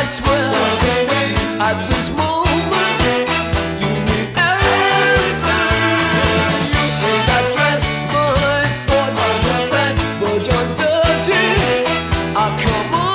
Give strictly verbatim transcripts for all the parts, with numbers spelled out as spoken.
swear at this moment you mean everything. You think I dress my thoughts on the best, but you're dirty. Ah, come on.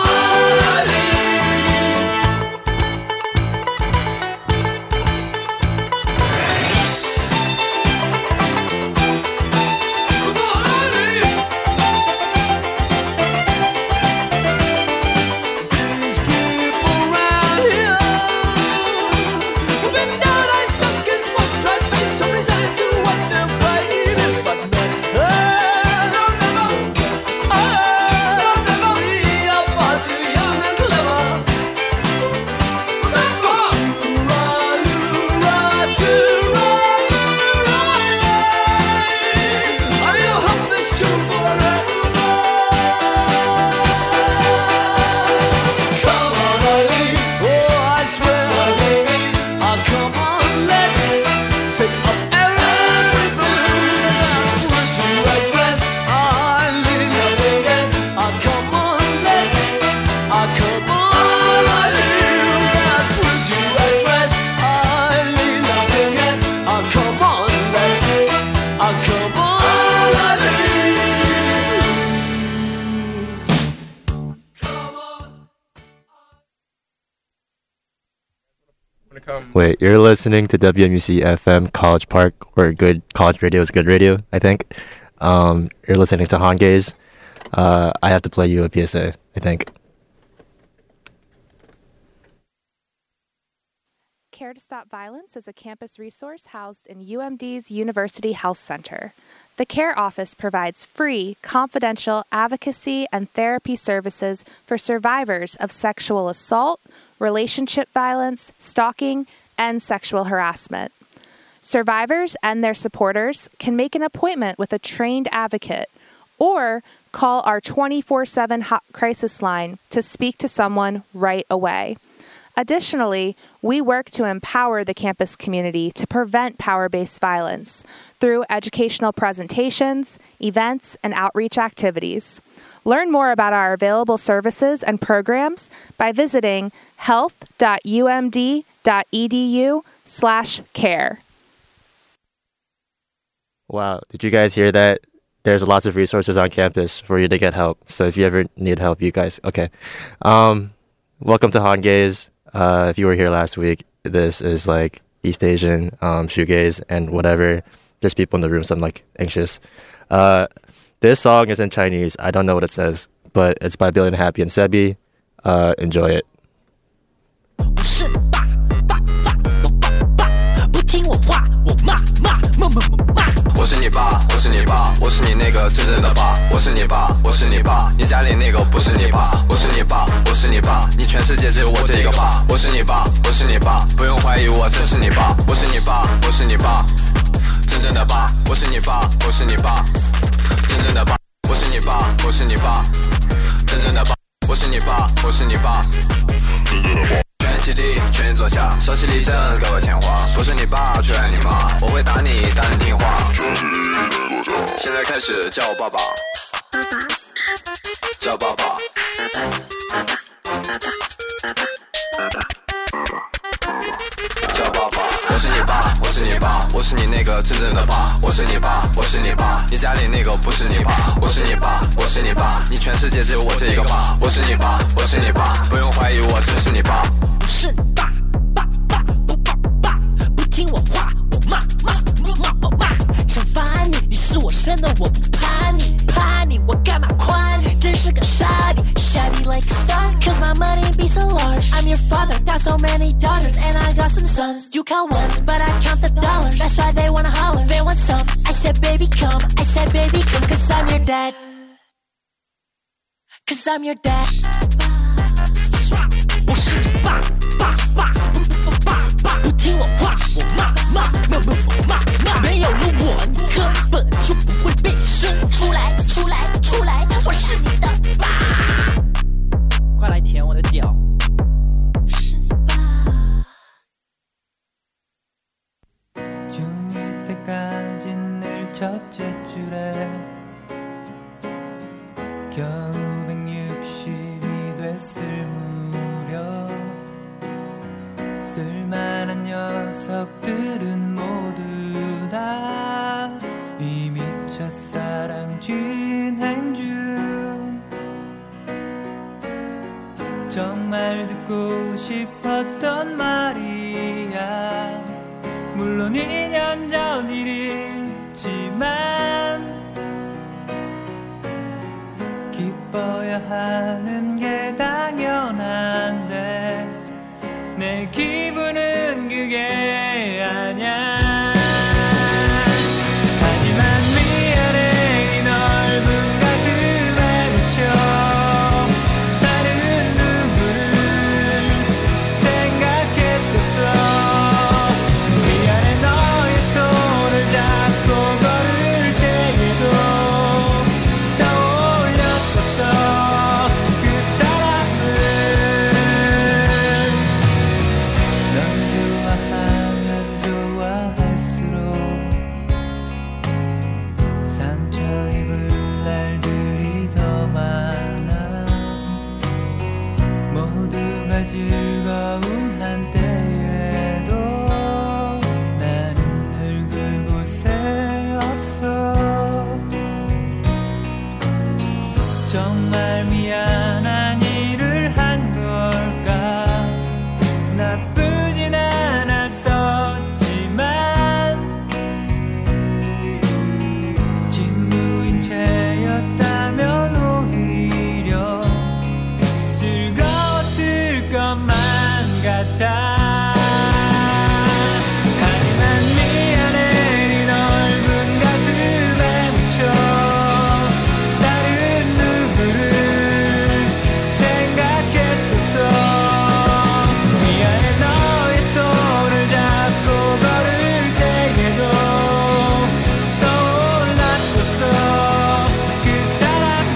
Wait, you're listening to W M U C F M College Park, where good college radio is good radio, I think. Um, you're listening to Hongaze. Uh, I have to play you a P S A, I think. Care to Stop Violence is a campus resource housed in U M D's University Health Center. The CARE office provides free, confidential advocacy and therapy services for survivors of sexual assault, relationship violence, stalking, and sexual harassment. Survivors and their supporters can make an appointment with a trained advocate or call our twenty-four seven hot crisis line to speak to someone right away. Additionally, we work to empower the campus community to prevent power-based violence through educational presentations, events, and outreach activities. Learn more about our available services and programs by visiting health.umd.edu slash care. Wow, did you guys hear that? There's lots of resources on campus for you to get help. So if you ever need help, you guys, okay. Um, welcome to Hongaze. Uh, if you were here last week, this is like East Asian, um, shoegaze, and whatever. There's people in the room, so I'm like anxious. Uh, this song is in Chinese. I don't know what it says, but it's by Billy and Happy and Sebi. Uh, enjoy it. 我是你爸，我是你爸，我是你那个真正的爸。我是你爸，我是你爸，你家里那个不是你爸。我是你爸，我是你爸，你全世界只有我这一个爸。我是你爸，我是你爸，不用怀疑我真是你爸。我是你爸，我是你爸，真正的爸。我是你爸，我是你爸，真正的爸。我是你爸，我是你爸，真正的爸。我是你爸，我是你爸，真正的爸。 全起立，全坐下，手起立正，给我钱花。不是你爸，却爱你妈，我会打你，打你听话。现在开始叫我爸爸，叫爸爸，叫爸爸。我是你爸，我是你爸，我是你那个真正的爸。我是你爸，我是你爸，你家里那个不是你爸。我是你爸，我是你爸，你全世界只有我这一个爸。我是你爸，我是你爸，不用怀疑我真是你爸。 是你爸，爸爸不爸爸，不听我话，我骂骂骂骂骂，想烦你，你是我生的，我不怕你，怕你，我干嘛夸你？真是个傻逼，shiny like a star, cause my money be so large. I'm your father, got so many daughters, and I got some sons. You count ones, but I count the dollars. That's why they wanna holler, they want some. I said baby come, I said baby come, cause I'm your dad, cause I'm your dad. 我是你爸。 爸爸，爸爸，不听我话，我骂骂骂骂骂骂，没有了我，你根本就不会被生出来，出来，出来，我是你的爸，快来舔我的屌，是你爸。 중이 때까지 늘 첫째 줄에 겨우 백육십이 쓸만한 녀석들은 모두 다 이미 첫사랑 진행 중. 정말 듣고 싶었던 말이야. 물론 이 년 전 일이지만 기뻐야 하는 게 당연한데 내 기분은 그게 아냐. 하지만 미안해 이 넓은 가슴에 묻혀 다른 누구를 생각했었어. 미안해 너의 손을 잡고 걸을 때에도 떠올렸었어. 그 사람은 넌 좋아하면 좋아할수록 상처 입을 날들이 더 많아. 모두가 즐거운 한때에도 나는 늘 그곳에 없어. 정말 미안한 일을 한 걸까. 나쁘진 않았었지만 친구인 채였다면 오히려 즐거웠을 것만 같아. 하지만 미안해 이 넓은 가슴에 묻혀 다른 누구를 생각했었어. 미안해 너의 손을 잡고 걸을 때에도 떠올랐었어. 그 사람이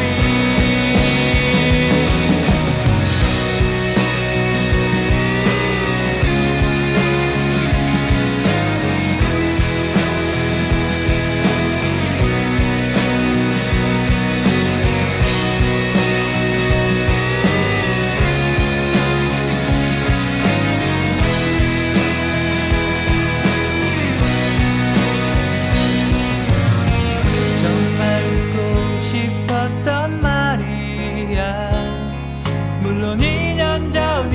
정말 듣고 싶었던 말이야. 물론 이 년 전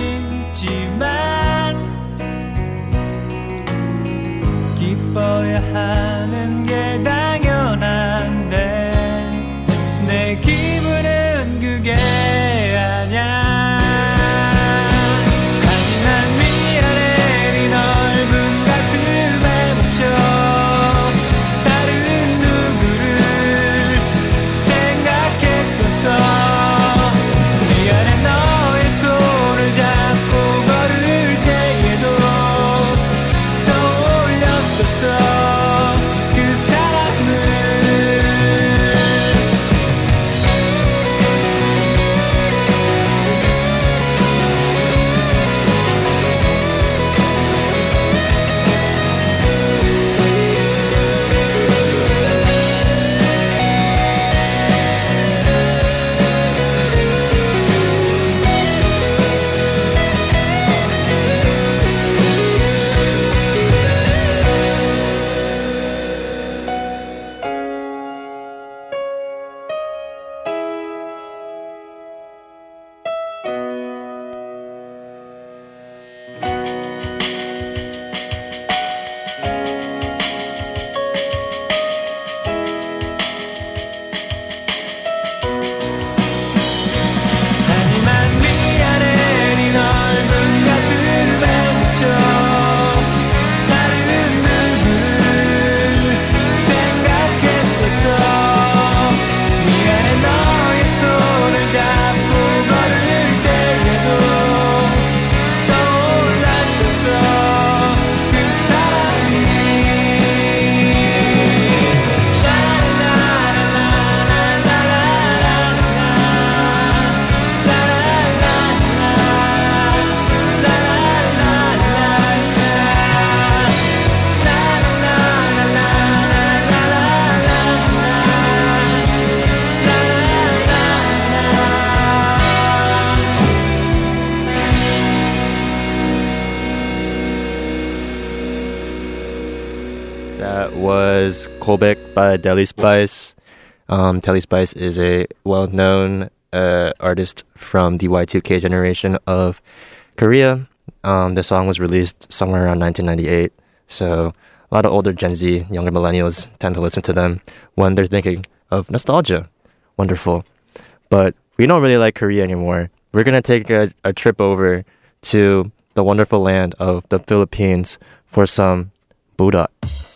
일이지만 기뻐야 하는 게 당연한데 내 기분은 그게 아냐. 하지만 미안해 이 넓은 가슴에 묻혀 다른 누구를 생각했었어. 미안해 너의 손을 잡고 걸을 때에도 떠올렸었어. that was Kolbek by Deli Spice. Um, Deli Spice is a well-known uh, artist from the Y two K generation of Korea. Um, the song was released somewhere around nineteen ninety-eight. So a lot of older Gen Z, younger millennials tend to listen to them when they're thinking of nostalgia. Wonderful. But we don't really like Korea anymore. We're going to take a, a trip over to the wonderful land of the Philippines for some Buddha.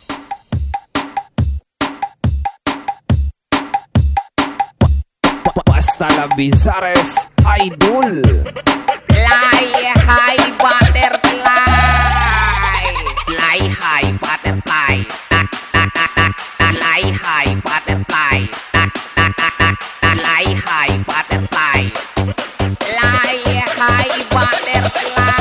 Basta la Bizares Idol. Fly high butterfly, fly high butterfly, fly high butterfly, fly high butterfly, fly high butterfly.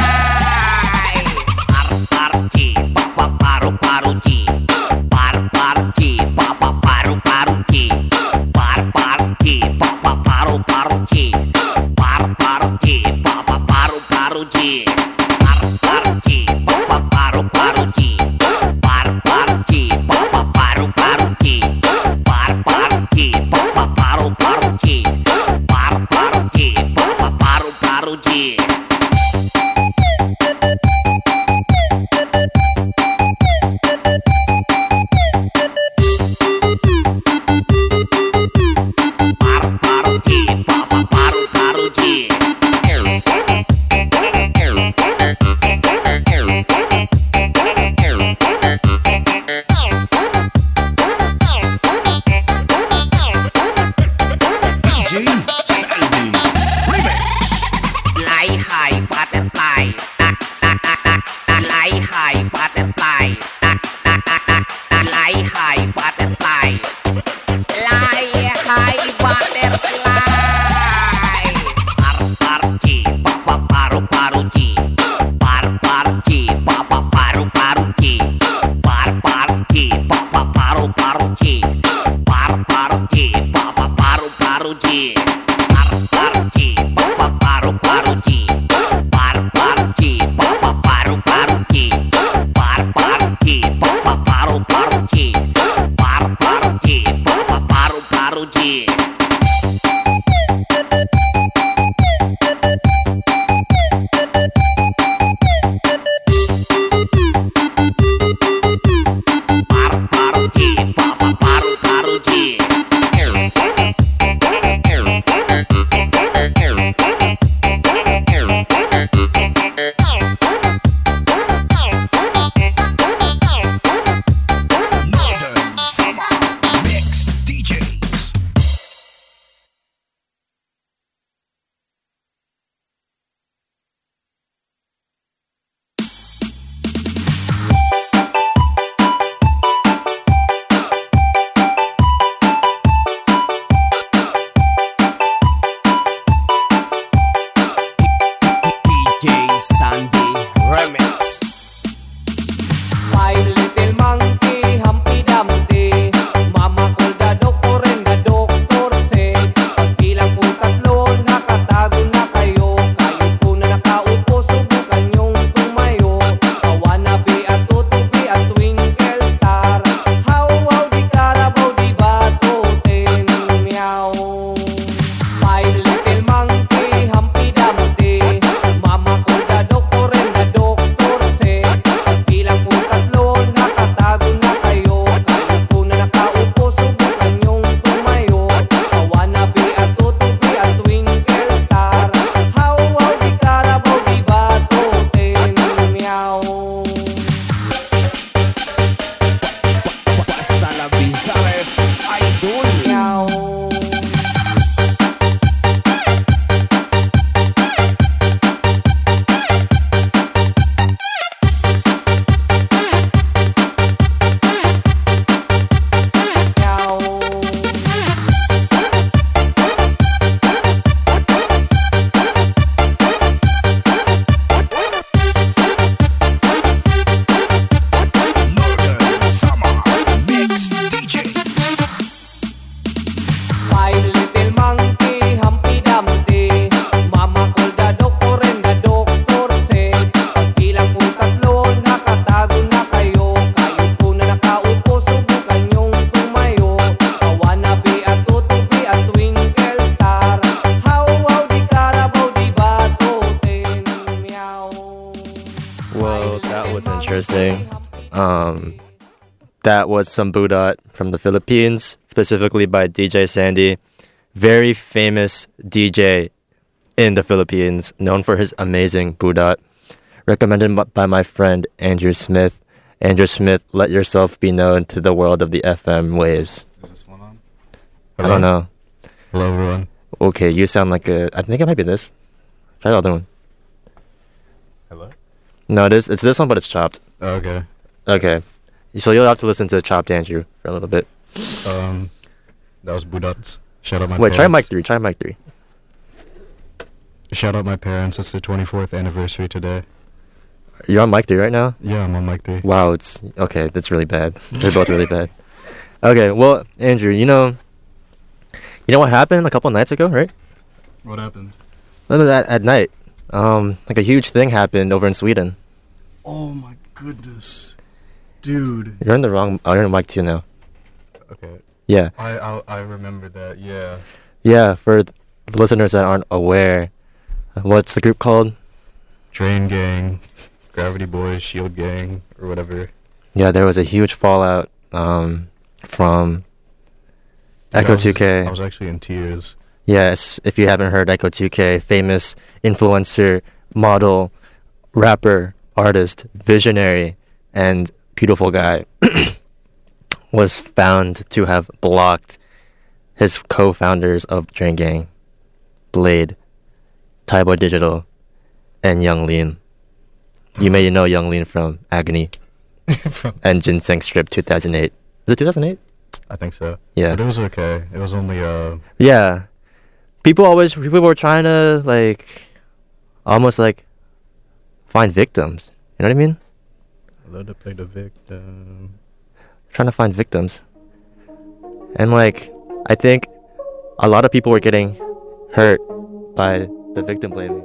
Par par chi, papa paru paru chi, par par chi, papa paru paru chi, par par chi, papa paru paru chi, par par chi, papa paru paru chi, par par chi, papa paru paru chi, par par chi, papa paru paru chi, par par chi, papa paru paru chi, par par chi, papa paru paru chi. Fly high butterfly, interesting. Um, that was some Budot from the Philippines, specifically by D J Sandy. Very famous D J in the Philippines, known for his amazing Budot. Recommended by my friend Andrew Smith. Andrew Smith, let yourself be known to the world of the F M waves. Is this one on? I don't know. Hello, everyone. Okay, you sound like a... I think it might be this. Try the other one. Hello? No, it is, it's this one, but it's chopped. Oh, okay. Okay. So you'll have to listen to Chopped Andrew for a little bit. Um, that was Budots. Shout out my Wait, parents. try mic three. Try mic three. Shout out my parents. It's their twenty-fourth anniversary today. You're on mic three right now? Yeah, I'm on mic three. Wow, it's... Okay, that's really bad. They're both really bad. Okay, well, Andrew, you know... You know what happened a couple nights ago, right? What happened? At, at night. Um, like a huge thing happened over in Sweden. Oh my goodness. Dude. You're in the wrong... Oh, you're on mic two now. Okay. Yeah. I I, I remember that, yeah. Yeah, for the listeners that aren't aware, what's the group called? Drain Gang, Gravity Boys, Shield Gang, or whatever. Yeah, there was a huge fallout um, from Dude, Echo I was- two K. I was actually in tears. Yes, if you haven't heard Echo two K, famous influencer, model, rapper, artist, visionary, and beautiful guy, was found to have blocked his co-founders of Drain Gang, Blade, Tybo Digital, and Young Lean. You may know Young Lean from Agony From- and Ginseng Strip two thousand eight. Is it two thousand eight? I think so. Yeah. But it was okay. It was only, uh... Yeah. People always, people were trying to, like, almost, like, find victims. You know what I mean? Let it play the victim. Trying to find victims. And, like, I think a lot of people were getting hurt by the victim blaming.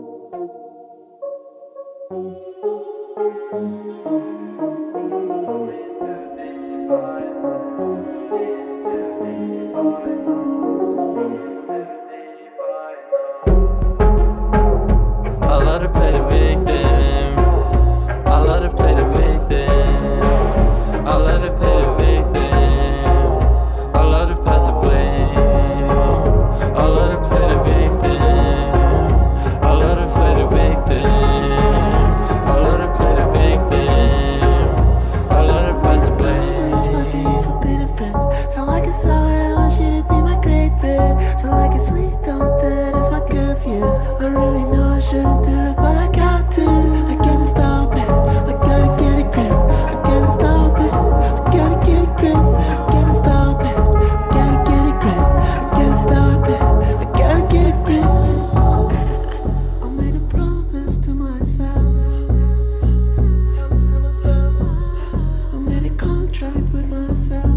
I let her play the victim. I let her play the victim. I let her play the victim. I let her pass the blame. I let her play the victim. I let her play the victim. I let her play the victim. I let her pass the It's not to blame. you forbidden friends. Sound like a sour, I want you to be my great friend. Sound like a sweet, don't do it, it's not good for you. I really know I shouldn't do it, but I got to. I can't stop it, I gotta get a grip. I gotta stop it, I gotta get a grip. I gotta stop it, I gotta get a grip. I gotta stop it, I gotta get a grip. I made a promise to myself. I made a contract with myself.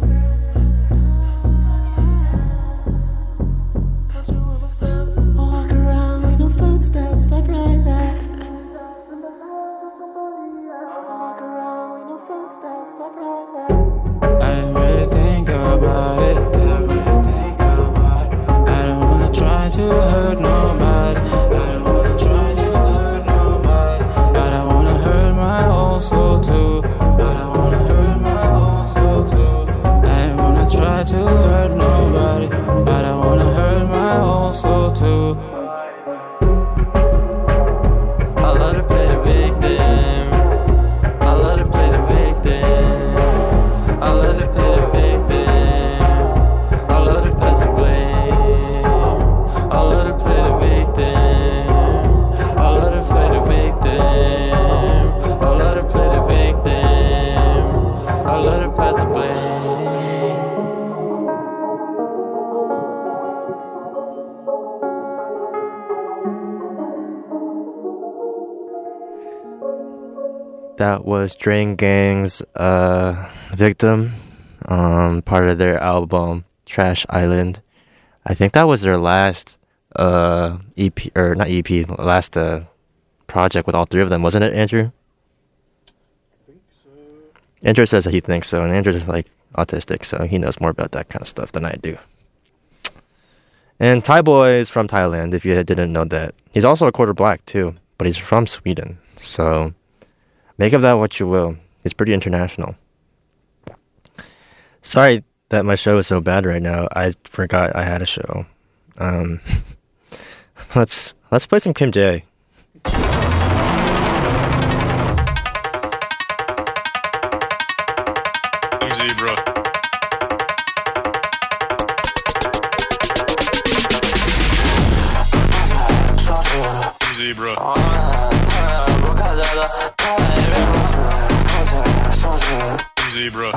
Walk around with no footsteps, left, right, left. Walk around with no footsteps, left, right, left. I didn't really think about it. I didn't really think about it. I don't wanna try to hurt nobody. I don't wanna try to hurt nobody. I don't wanna hurt my whole soul too. I don't wanna hurt my whole soul too. I don't wanna try to hurt nobody. I don't wanna hurt my whole soul too. I let her play the victim. I let her play the victim. I let her play the victim. I let her pass the blame. I let her play the victim. I let her play the victim. I let her play the victim. I let her pass the blame. That was Drain Gang's uh, Victim, um, part of their album Trash Island. I think that was their last uh, E P, or not E P, last uh, project with all three of them, wasn't it, Andrew? I think so. Andrew says that he thinks so, and Andrew's like autistic, so he knows more about that kind of stuff than I do. And Thai Boy is from Thailand, if you didn't know that. He's also a quarter black, too, but he's from Sweden, so... make of that what you will. It's pretty international. Sorry that my show is so bad right now. I forgot I had a show. Um, let's let's play some Kim J. Zebra. Zebra. Zebra.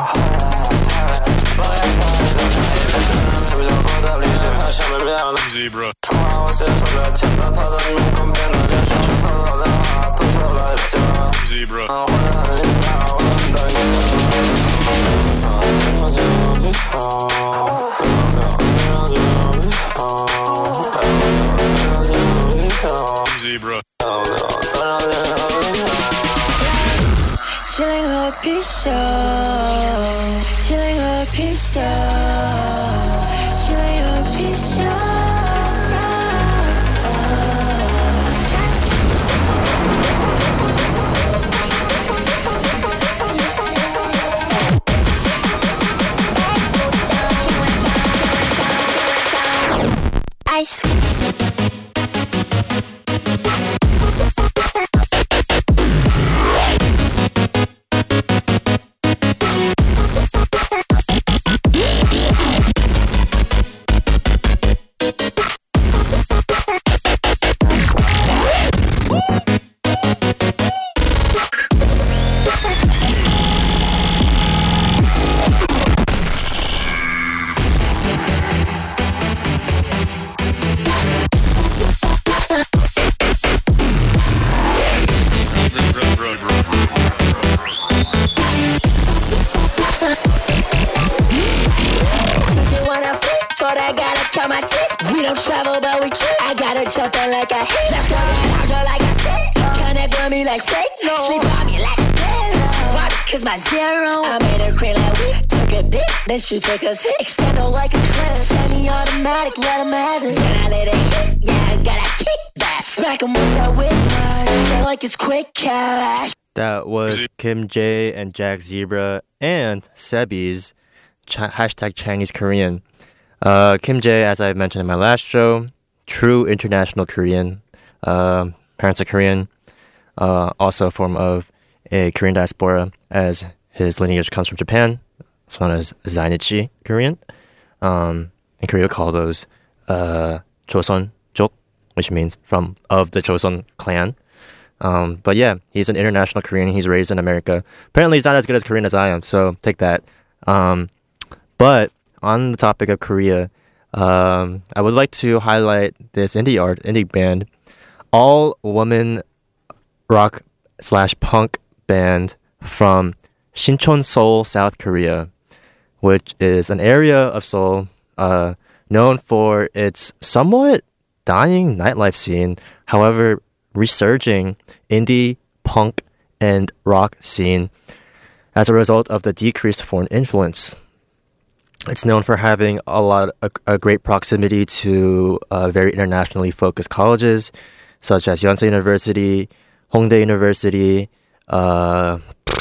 Zebra. Zebra. Zebra. Chilling her piece up, chilling her piece up, chilling her piece up. Ice. We don't travel, but we trip. I gotta jump in like a hit. Let's go get out like I said. Connect with me like signal. Sleep on me like a bitch. Why? Cause my zero. I made her cream like we took a dip. Then she took a sip. Extend her like a clip. Semi-automatic, let him have it. Then I let it hit. Yeah, I gotta kick back. Smack him with that whiplash. Feel like it's quick cash. That was Kim J and Jack Zebra and Sebi's ch- hashtag Chinese Korean. Uh, Kim J, as I mentioned in my last show, true international Korean. Uh, parents are Korean. Uh, also a form of a Korean diaspora, as his lineage comes from Japan. It's known as Zainichi Korean. Um, in Korea, we call those uh, Joseonjok, which means from of the Joseon clan. Um, but yeah, he's an international Korean. He's raised in America. Apparently, he's not as good as Korean as I am, so take that. Um, but on the topic of Korea, um, I would like to highlight this indie art, indie band, all woman rock slash punk band from Sinchon, Seoul, South Korea, which is an area of Seoul uh, known for its somewhat dying nightlife scene. However, resurging indie, punk, and rock scene as a result of the decreased foreign influence. It's known for having a lot, a, a great proximity to uh, very internationally focused colleges, such as Yonsei University, Hongdae University, uh,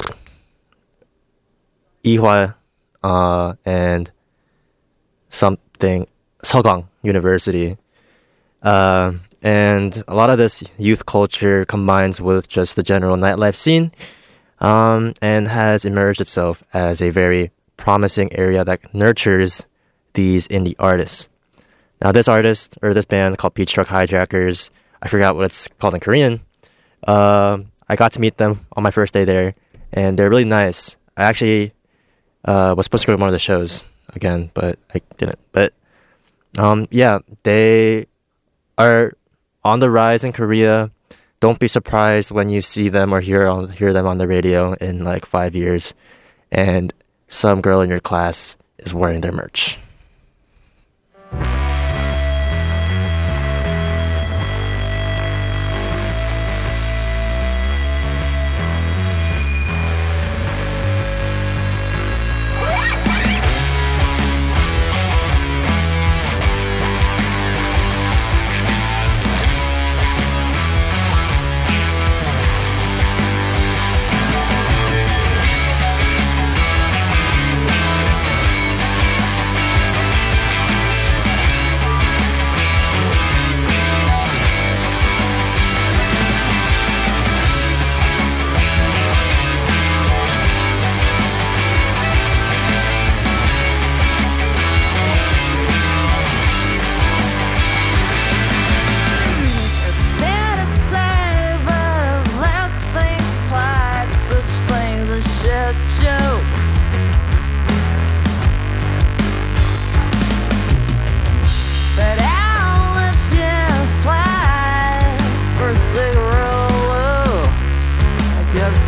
Ihwa, uh, and something Seogang University. Uh, and a lot of this youth culture combines with just the general nightlife scene, um, and has emerged itself as a very promising area that nurtures these indie artists. Now, this artist, or this band called Beach Truck Hijackers, I forgot what it's called in Korean. Uh, I got to meet them on my first day there, and they're really nice. I actually uh, was supposed to go to one of the shows again, but I didn't. But um, yeah, they are on the rise in Korea. Don't be surprised when you see them or hear hear them on the radio in like five years, and some girl in your class is wearing their merch.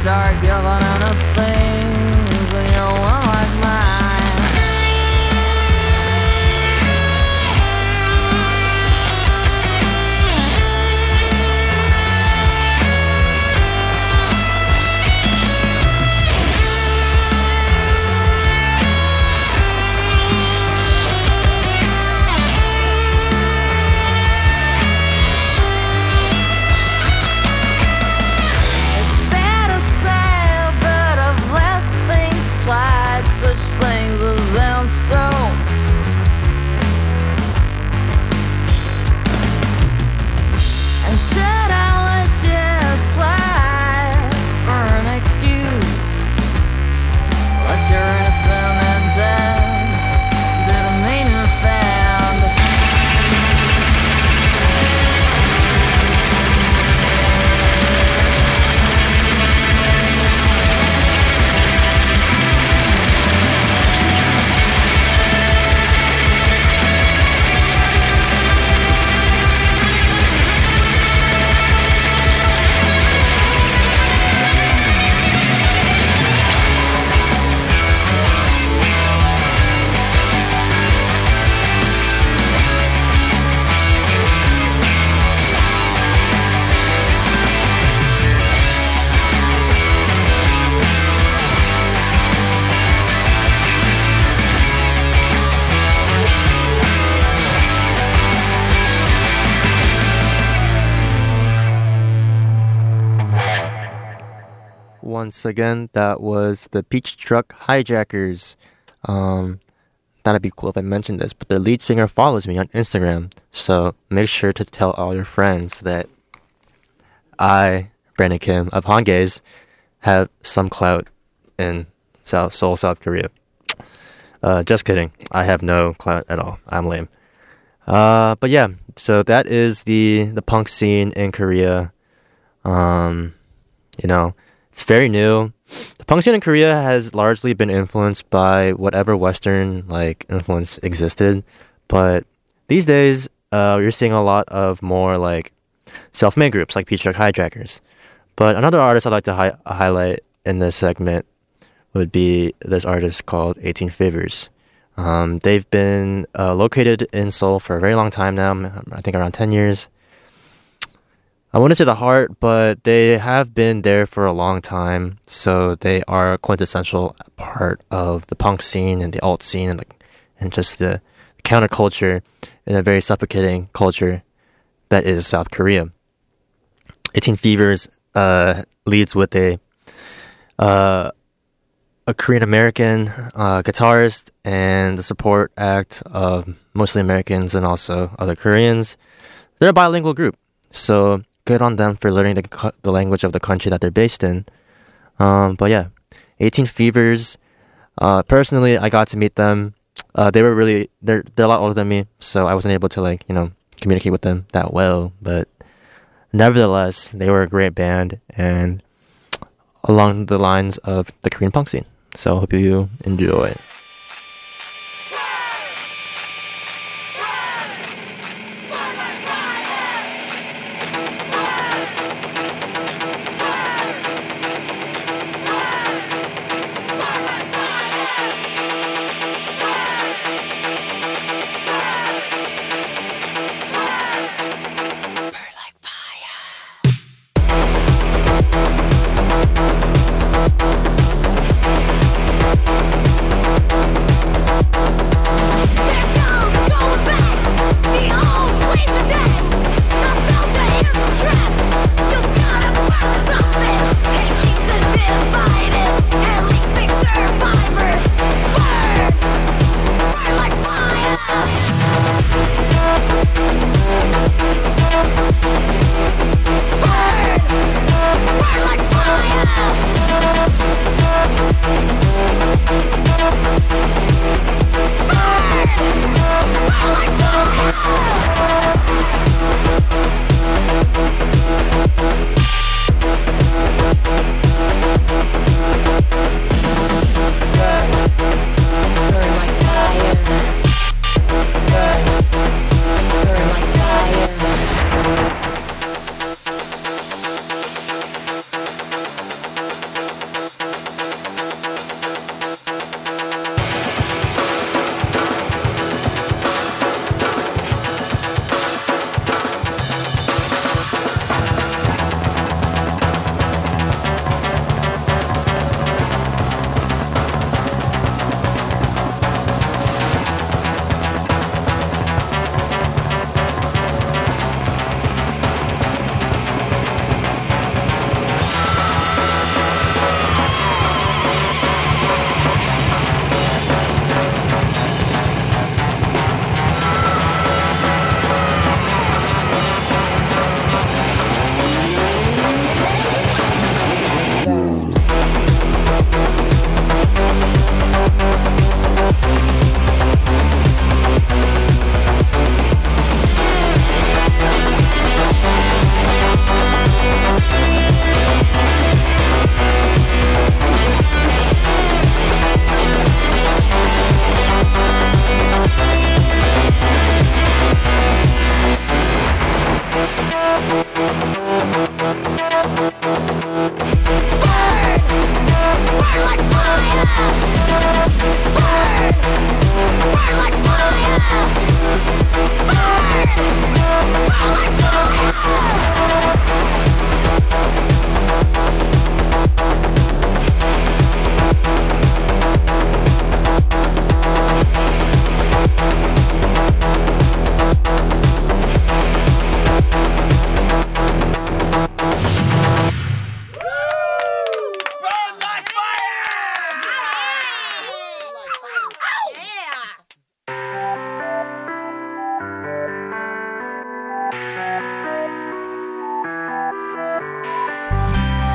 start giving into things when you're one like mine. It's sad to say, but I've let things slide, such things as insults. And should I let you slide for an excuse? Let your innocent intent didn't mean your found. Once again, that was the Peach Truck Hijackers. Um, that'd be cool if I mentioned this, but the lead singer follows me on Instagram, so make sure to tell all your friends that I, Brandon Kim of Hongaze, have some clout in South Seoul, South Korea. Uh, just kidding. I have no clout at all. I'm lame. Uh, but yeah, so that is the the punk scene in Korea. Um, you know, it's very new. The punk scene in Korea has largely been influenced by whatever Western like influence existed, but these days, uh, you're seeing a lot of more like self-made groups like Peach Truck Hijackers. But another artist I'd like to hi- highlight in this segment would be this artist called eighteen Fevers. Um, they've been uh, located in Seoul for a very long time now, I think around ten years. I wouldn't say the heart, but they have been there for a long time, so they are a quintessential part of the punk scene and the alt scene and, the, and just the counterculture in a very suffocating culture that is South Korea. eighteen Fevers uh, leads with a uh, a Korean American uh, guitarist and the support act of mostly Americans and also other Koreans. They're a bilingual group, so good on them for learning the the language of the country that they're based in. Um, but yeah, eighteen Fevers. Uh, personally, I got to meet them. Uh, they were really they're they're a lot older than me, so I wasn't able to like you know communicate with them that well. But nevertheless, they were a great band and along the lines of the Korean punk scene. So I hope you enjoy it. Fire.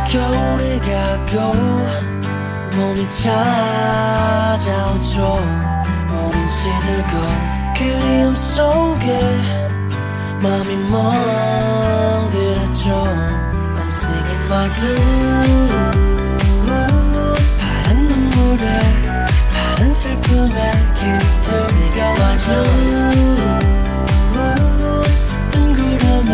겨울이 가고 봄이 찾아오죠. 우린 시들고 그리움 속에 맘이 멍들었죠. I'm singing my blues. 파란 눈물에 파란 슬픔에 깃들 Singing my blues. 뜬 구름에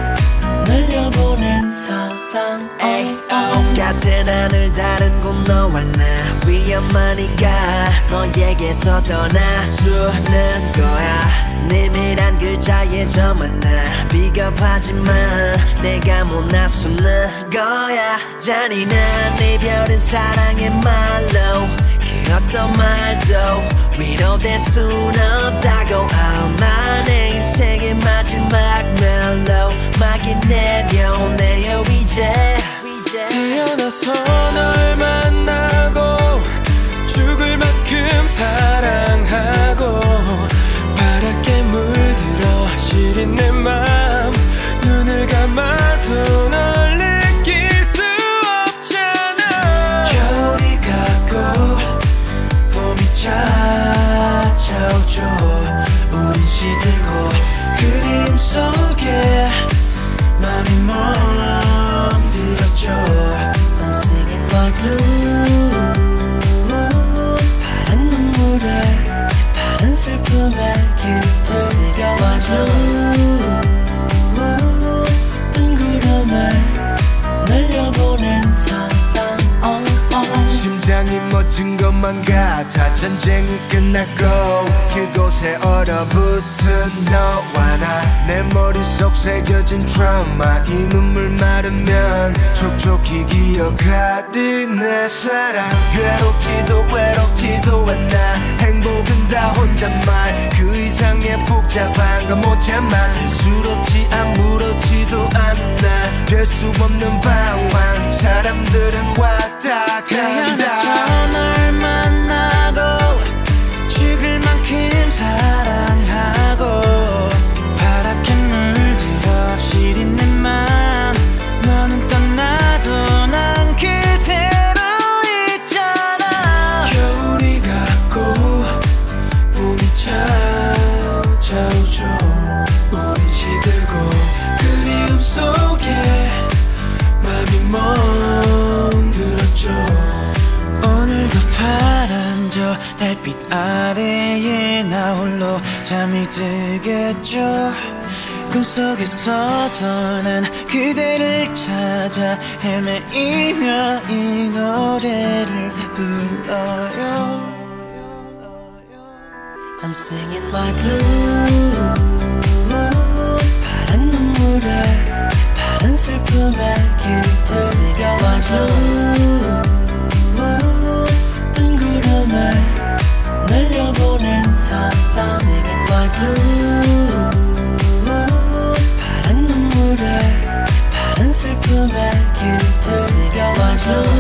날려보낸 사랑 oh, oh. 같은 하늘 다른 곳 너와 나 위험하니까 너에게서 떠나주는 거야. 내밀한 글자에 저만 나 비겁하지만 내가 못 나서는 거야. 잔인한 이별은 사랑의 말로 그 어떤 말도 위로될 순 없다고. 아마 내 인생의 마지막 멜로 막이 내려오네요 이제. 태어나서 널 만나고 죽을 만큼 사랑하고 파랗게 물들어 시린 내 맘 눈을 감아도 널 느낄 수 없잖아. 겨울이 가고 봄이 찾아오죠. 우린 시들고 그림 속에 맘이 멍들었죠. I'm singing my blues. 파란 눈물에 파란 슬픔에 깃들 Singing my blues. 뜬 구름에 날려보낸 사랑 oh, oh. 심장이 멎은 것만 같아. 전쟁이 끝났고 그곳에 얼어붙은 너와 나. 내 머릿속 새겨진 트라우마 이 눈물 마르면 촉촉히 기억하리 내 사랑. 괴롭지도 외롭지도 않아. 행복은 다 혼잣말 그 이상의 복잡한 건 못 참아. 대수롭지 아무렇지도 않아. 별 수 없는 방황 사람들은 왔다 태어나서 간다. 널 만나고 죽을 만큼 사랑하고 파랗게 물들어 시린 내 맘 너는 떠나도 난 그대로 있잖아. 겨울이 가고 봄이 찾아오죠. 우린 시들고 그리움 속에 맘이 멍들었죠. 오늘도 파란 저 달빛 아래에 나 홀로 잠이 들겠죠. 꿈속에서도 난 그대를 찾아 헤매이며 이 노래를 불러요. I'm singing my blues. 파란 눈물에 파란 슬픔에 깃들 Singing my blues. 뜬 구름에 날려보낸 사랑 Singing my blues. 파란 눈물에 파란 슬픔에 깃들 Singing my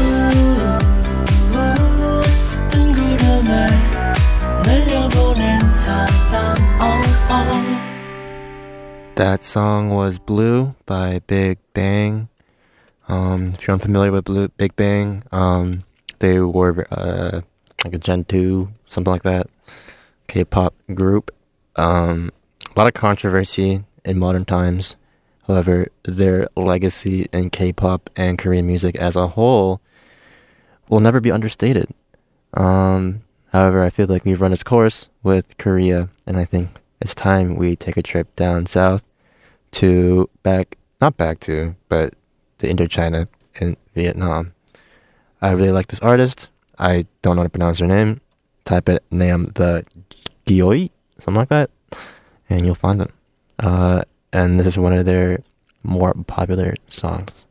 blues. 뜬 구름에 날려보낸 사랑 oh, oh. That song was Blue by Big Bang. Um, if you're unfamiliar with Blue, Big Bang, um, they were uh, like a Gen two, something like that, K-pop group. Um, a lot of controversy in modern times. However, their legacy in K-pop and Korean music as a whole will never be understated. Um, however, I feel like we've run its course with Korea, and I think it's time we take a trip down south to back, not back to, but to Indochina in Vietnam. I really like this artist. I don't know how to pronounce her name. Type it Nam the Gioi, something like that, and you'll find them. Uh, and this is one of their more popular songs.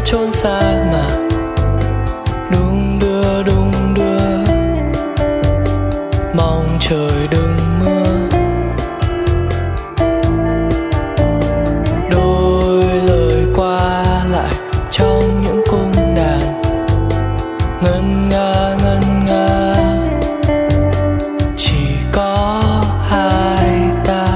chốn sa mạc đung đưa đung đưa, mong trời đừng mưa. Đôi lời qua lại trong những cung đàn ngân nga ngân nga, chỉ có hai ta.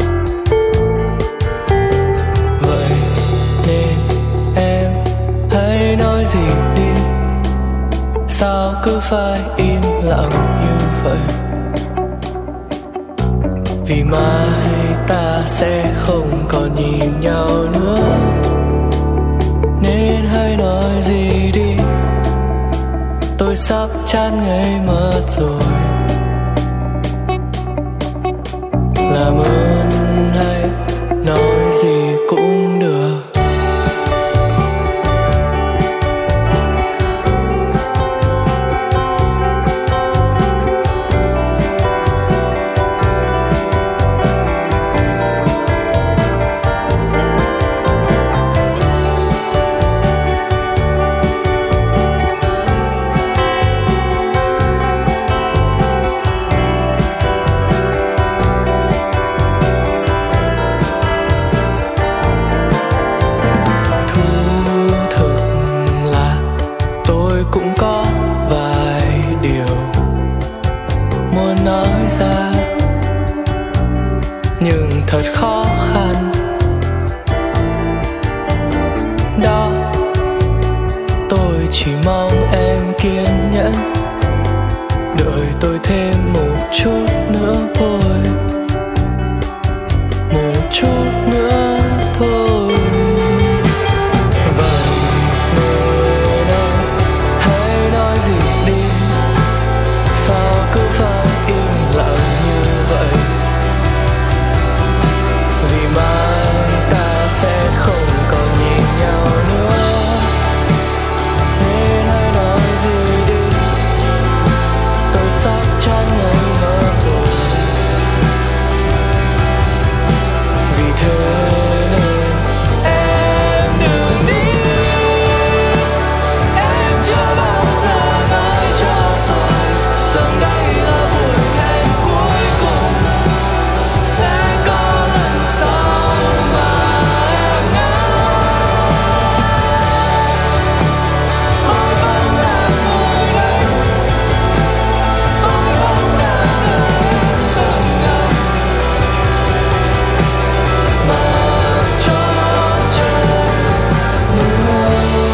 Vậy nên em hãy nói gì đi, sao cứ phải im lặng như vậy? Vì mai ta sẽ không còn nhìn nhau nữa, nên hãy nói gì đi. Tôi sắp chán ngây mất rồi. Làm ơn hãy nói gì cũng được. Thật khó khăn đó, tôi chỉ mong em kiên nhẫn đợi tôi thêm một chút nữa thôi, một chút nữa thôi. Vậy người ơi, hãy nói gì đi, sao cứ phải im lặng như vậy? Vì mai ta sẽ không còn nhìn nhau nữa, nên hãy nói gì đi. Tôi sắp chán ngây mất rồi. Vì thế nên em đừng đi, em chưa bao giờ nói cho tôi rằng đây là buổi hẹn cuối cùng. Sẽ có lần sau mà em ngỡ, tôi vẫn đang ngồi đây, tôi vẫn đang đợi em từng ngày mà cho trời mưa.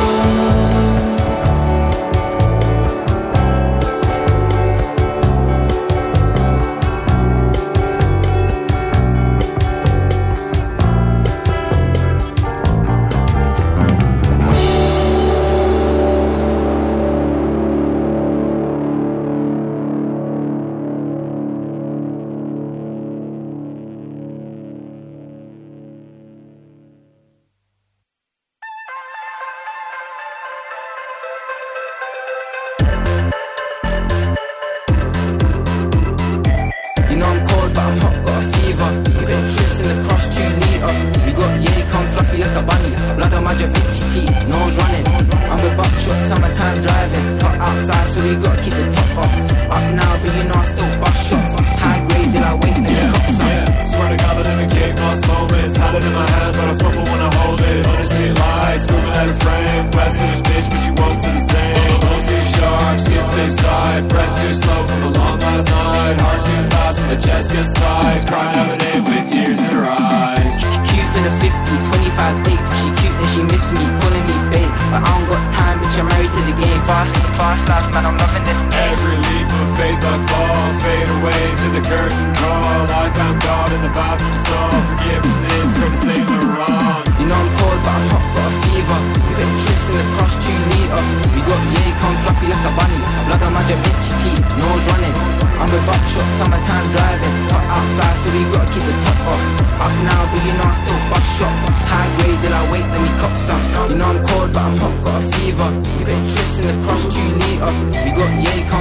You know I'm cold, but I'm hot, got a fever. You put tris in the cross, two litre. We got yay, come fluffy like a bunny. Blood on my Da Vinci T, nose running. I'm with buckshot, summertime driving. Hot outside, so we gotta keep the top off. Up now, but you know I still bust shots. High grade, till I wait and the cops up. Yeah, swear to God, I live in cake lost moments. Had it in my hands, but I fumble when I hold it. Under city lights, moving out of frame. West Village bitch, but you won't see the same. Don't see sharp, skin stay side. Breath too slow from a long last night. Heart too fast when the chest gets tight. Crying out my name with tears in her eyes. Cute in a fifty, twenty-five eight. She cute and she miss me, calling me babe. But I don't got time, bitch, I'm married to the game. Fast, fast life, man, I'm loving this. Every leap of faith I fall, fade away to the curtain call. I found God in the bathroom stall. Forgive me sins for Saint Laurent. You know I'm cold, but I'm hot, got a fever. You put tris in the cross, two litre. We got yay, come fluffy like a bunny. Blood on my Da Vinci T, nose running. I'm with buckshot, summertime driving. Hot outside, so we gotta keep the top off. Up now, but you know I still bust shots. High grade, till I wait, let me cop some. You know I'm cold, but I'm hot, got a fever. You put tris in the cross, two litre. We got yay, come fluffy like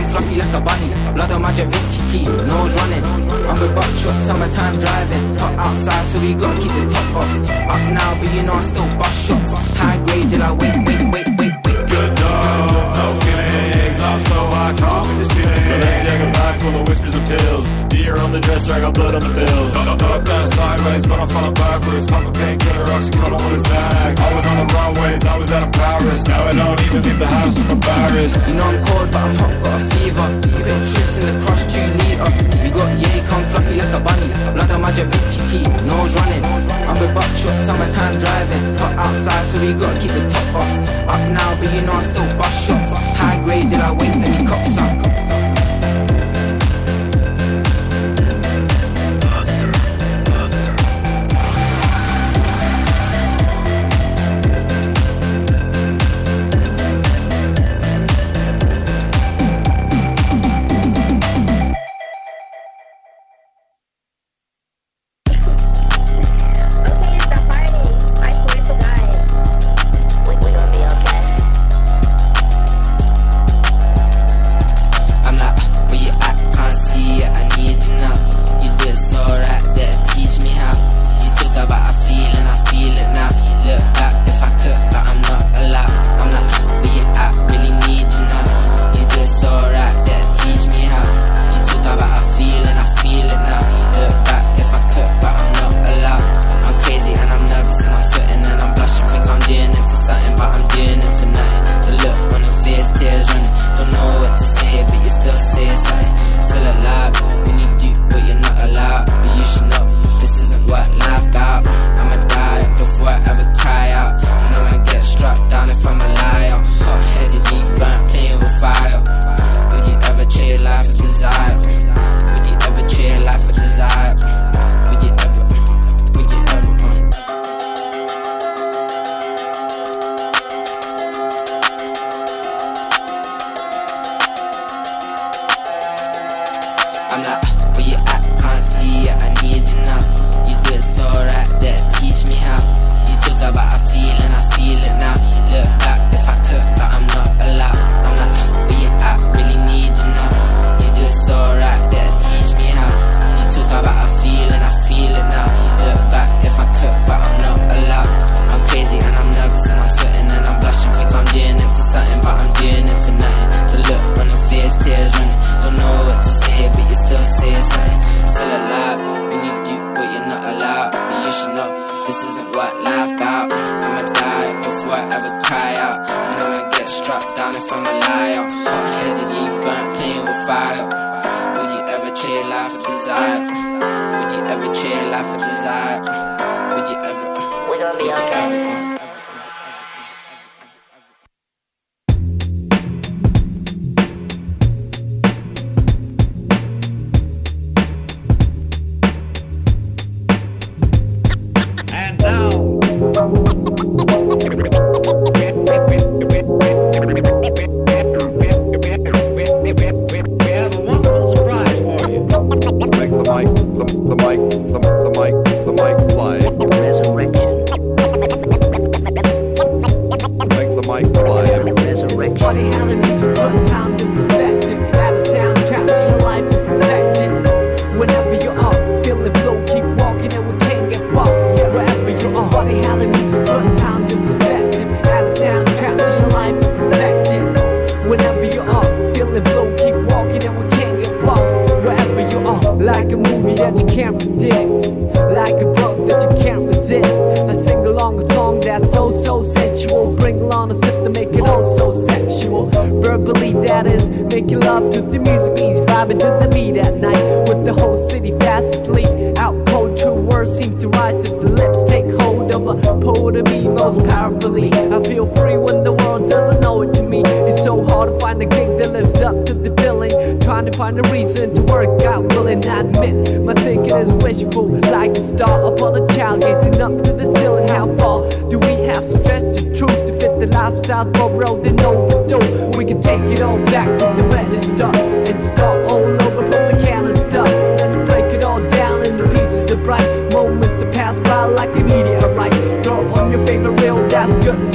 like a bunny. Blood on my Da Vinci teeth, nose running. I'm with buckshot, summertime driving. Hot outside, so we gotta keep the top off. Up now, but you know I still bust shots. High grade, till I wait, wait, wait, wait, wait. Good dog, no feelings. I'm so high, can't be the ceiling. Balenciaga bag full of whispers of pills. Deer on the dresser, I got blood on the bills. Up down sideways, but I'm falling backwards. Pop a painkiller, oxycodone with a Xanax. I was on the runways, I was out of Paris. Now I don't even leave the house, I'm embarrassed. You know I'm cold, but I'm hot, got a fever. You put tris in the crush, two litre. We got yay, come fluffy like a bunny. Blood on my Da Vinci teeth, nose running. I'm with buckshot, summertime driving. Hot outside, so we gotta keep the top off. Up now, but you know I still bust shots. High grade, till I wait, let me cop some.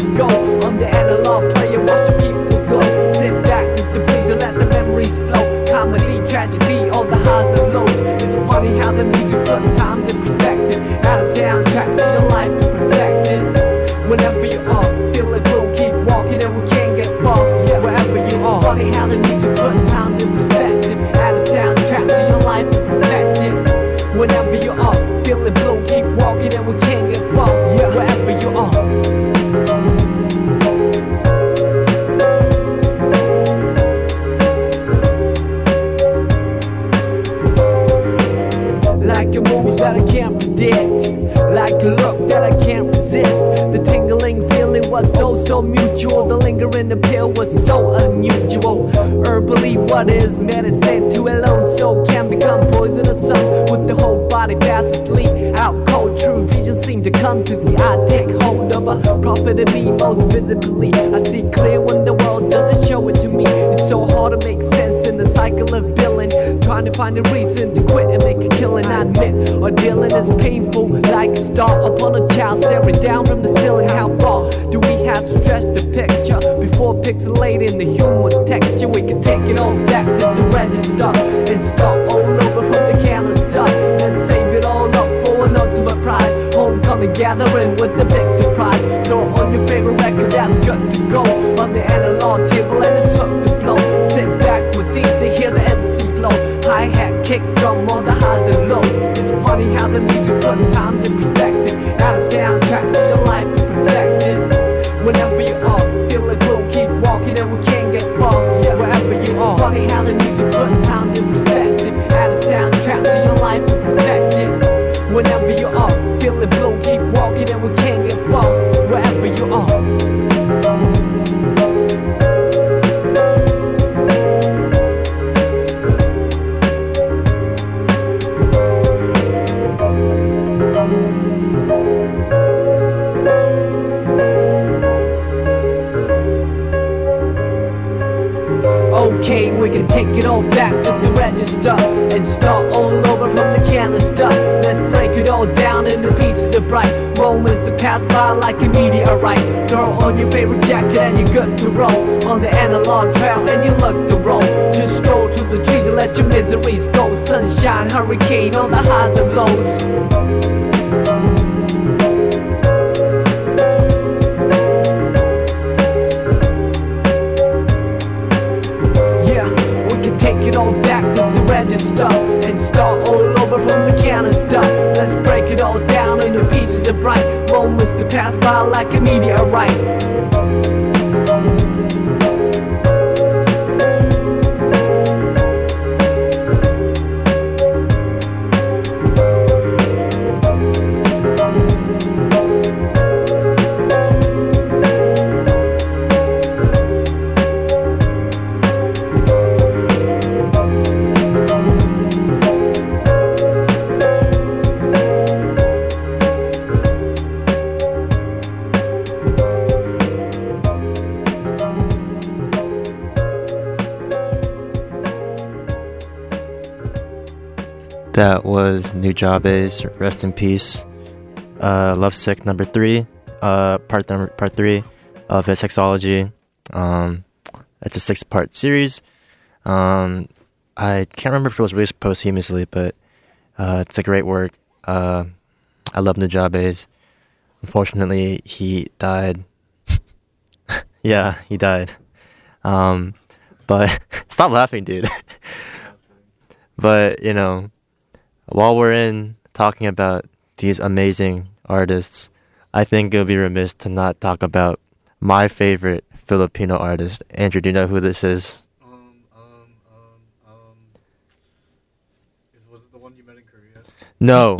Go. Sit back with the breeze and let the memories flow. hit, like a look that I can't resist. The tingling feeling was so, so mutual. The lingering appeal was so unusual. Herbally, what is medicine to a lone soul can become poisonous. Some with the whole body fast asleep. Out cold, true vision seem to come to the eye. Take hold of a prophet of me most visibly. I see clear when the world doesn't show it to me. It's so hard to make sense in the cycle of billing. Trying to find a reason to quit and make a killing. I admit, our dealing is painful, like a star upon a child staring down from the ceiling. How far do we have to stretch the picture before pixelating the human texture? We can take it all back to the register and start all over from the canister and save it all up for an ultimate prize. Homecoming gathering with the big surprise. Throw on your favorite record that's good to go on the analog table and it's up to flow. Sit back with these to hear the M C flow. Hi-hat, kick drum on the highs and lows. It's funny how the music puts times in perspective. Add a soundtrack to your life and perfect it. Whenever you are, feel it will keep walking and we can't get far. Yeah, wherever you are. It's funny how the music puts times in perspective. Add a soundtrack to your life and perfect it. Whenever you are, feel it will keep walking and we can't get far. Wherever you are. Okay, we can take it all back to the register and start all over from the canister. Let's break it all down into pieces of bright moments that pass by like a meteorite. Throw on your favorite jacket and you're good to roll on the analog trail and you look the roll. Just stroll to the trees and let your miseries go. Sunshine, hurricane on the highs and lows. Take it all back to the register and start all over from the canister. Let's break it all down into pieces of bright moments that pass by like a meteorite. That was Nujabes, rest in peace. Uh, Lovesick number three, uh, part number part three of his Sexology. Um, it's a six-part series. Um, I can't remember if it was released posthumously, but uh, it's a great work. Uh, I love Nujabes. Unfortunately, he died. Yeah, he died. Um, but stop laughing, dude. But you know. While we're in talking about these amazing artists, I think it would be remiss to not talk about my favorite Filipino artist. Andrew, do you know who this is? Um, um, um, um, is, was it the one you met in Korea? No.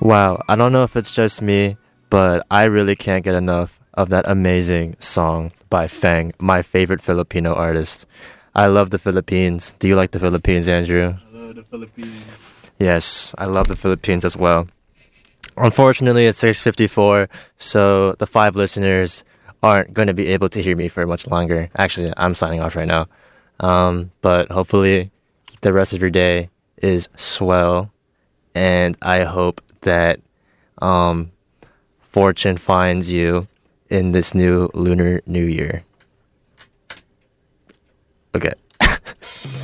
Wow, I don't know if it's just me, but I really can't get enough of that amazing song by Fang, my favorite Filipino artist. I love the Philippines. Do you like the Philippines, Andrew? I love the Philippines. Yes, I love the Philippines as well. Unfortunately, it's six fifty-four, so the five listeners aren't going to be able to hear me for much longer. Actually, I'm signing off right now. Um, but hopefully the rest of your day is swell, and I hope that um, fortune finds you in this new Lunar New Year. Okay.